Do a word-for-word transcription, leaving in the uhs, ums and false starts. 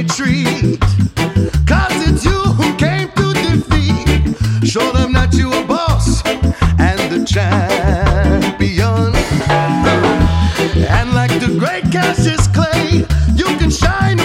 retreat. Cause it's you who came to defeat. Show them that you a boss and the champion. And like the great Cassius Clay, you can shine